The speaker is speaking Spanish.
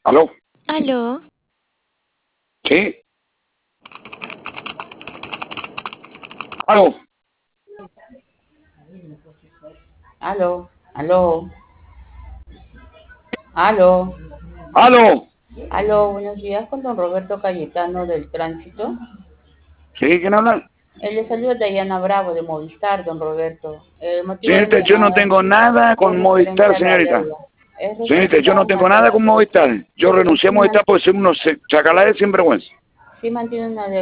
¿Aló? Aló, ¿Sí? ¿Aló? Aló, aló, aló, ¿Aló? aló, buenos días con don Roberto Cayetano del Tránsito. ¿Sí? ¿Quién habla? Le saluda Dayana Bravo de Movistar, don Roberto. El motivo de Señorita, mi yo no llamada tengo nada es con referente Movistar, a la señorita. deuda. Es Señorita, yo referente a no una tengo nada deuda. con Movistar. Yo Sí renuncié a Movistar man- porque soy unos chacalaes sin vergüenza. sí mantiene una deuda.